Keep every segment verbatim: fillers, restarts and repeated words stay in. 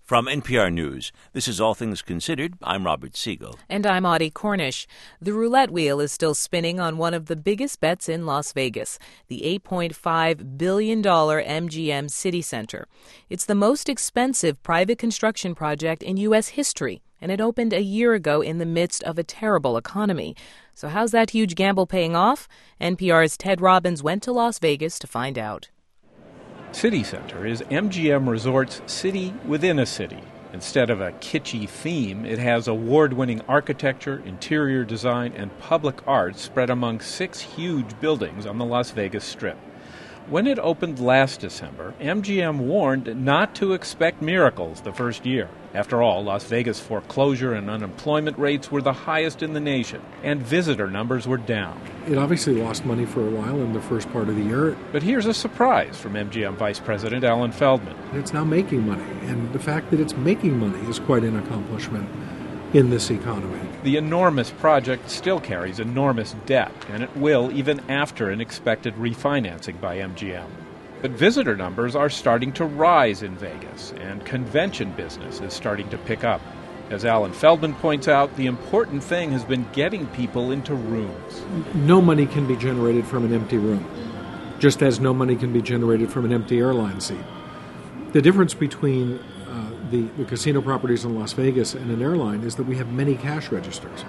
From N P R News, this is All Things Considered. I'm Robert Siegel. And I'm Audie Cornish. The roulette wheel is still spinning on one of the biggest bets in Las Vegas, the eight point five billion dollars M G M City Center. It's the most expensive private construction project in U S history, and it opened a year ago in the midst of a terrible economy. So how's that huge gamble paying off? N P R's Ted Robbins went to Las Vegas to find out. City Center is M G M Resort's city within a city. Instead of a kitschy theme, it has award-winning architecture, interior design, and public art spread among six huge buildings on the Las Vegas Strip. When it opened last December, M G M warned not to expect miracles the first year. After all, Las Vegas foreclosure and unemployment rates were the highest in the nation, and visitor numbers were down. It obviously lost money for a while in the first part of the year. But here's a surprise from M G M Vice President Alan Feldman. It's now making money, and the fact that it's making money is quite an accomplishment in this economy. The enormous project still carries enormous debt, and it will even after an expected refinancing by M G M. But visitor numbers are starting to rise in Vegas, and convention business is starting to pick up. As Alan Feldman points out, the important thing has been getting people into rooms. No money can be generated from an empty room, just as no money can be generated from an empty airline seat. The difference between uh, the, the casino properties in Las Vegas and an airline is that we have many cash registers.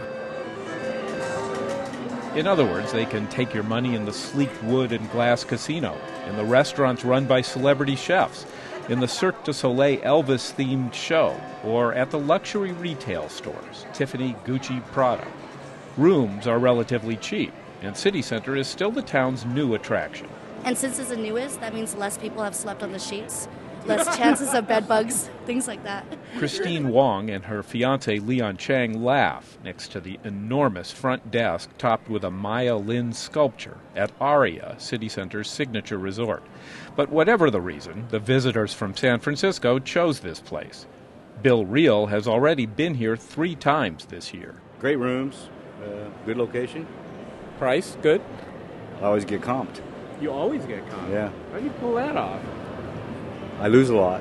In other words, they can take your money in the sleek wood and glass casino, in the restaurants run by celebrity chefs, in the Cirque du Soleil Elvis-themed show, or at the luxury retail stores, Tiffany, Gucci, Prada. Rooms are relatively cheap, and City Center is still the town's new attraction. And since it's the newest, that means less people have slept on the sheets, less chances of bed bugs, things like that. Christine Wong and her fiancé Leon Chang laugh next to the enormous front desk topped with a Maya Lin sculpture at Aria, City Center's signature resort. But whatever the reason, the visitors from San Francisco chose this place. Bill Reel has already been here three times this year. Great rooms, uh, good location. Price, good? I always get comped. You always get comped? Yeah. How do you pull that off? I lose a lot.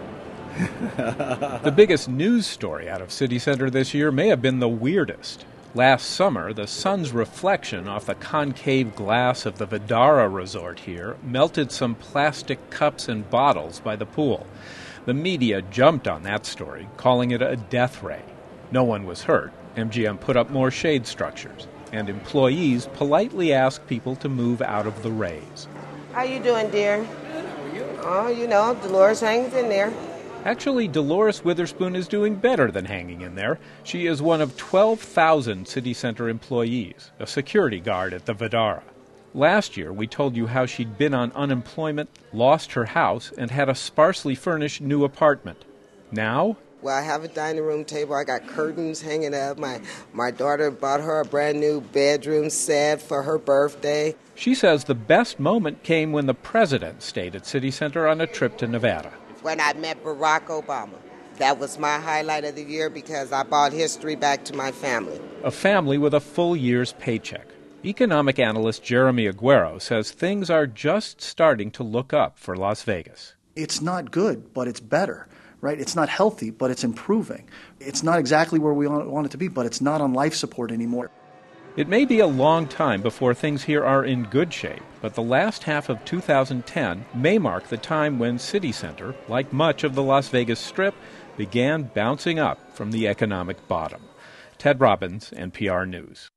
The biggest news story out of City Center this year may have been the weirdest. Last summer, the sun's reflection off the concave glass of the Vdara Resort here melted some plastic cups and bottles by the pool. The media jumped on that story, calling it a death ray. No one was hurt. M G M put up more shade structures, and employees politely asked people to move out of the rays. How you doing, dear? Oh, you know, Dolores hangs in there. Actually, Dolores Witherspoon is doing better than hanging in there. She is one of twelve thousand City Center employees, a security guard at the Vdara. Last year, we told you how she'd been on unemployment, lost her house, and had a sparsely furnished new apartment. Now? Well, I have a dining room table. I got curtains hanging up. My, my daughter bought her a brand new bedroom set for her birthday. She says the best moment came when the president stayed at City Center on a trip to Nevada. When I met Barack Obama. That was my highlight of the year because I brought history back to my family. A family with a full year's paycheck. Economic analyst Jeremy Aguero says things are just starting to look up for Las Vegas. It's not good, but it's better, right? It's not healthy, but it's improving. It's not exactly where we want it to be, but it's not on life support anymore. It may be a long time before things here are in good shape, but the last half of two thousand ten may mark the time when City Center, like much of the Las Vegas Strip, began bouncing up from the economic bottom. Ted Robbins, N P R News.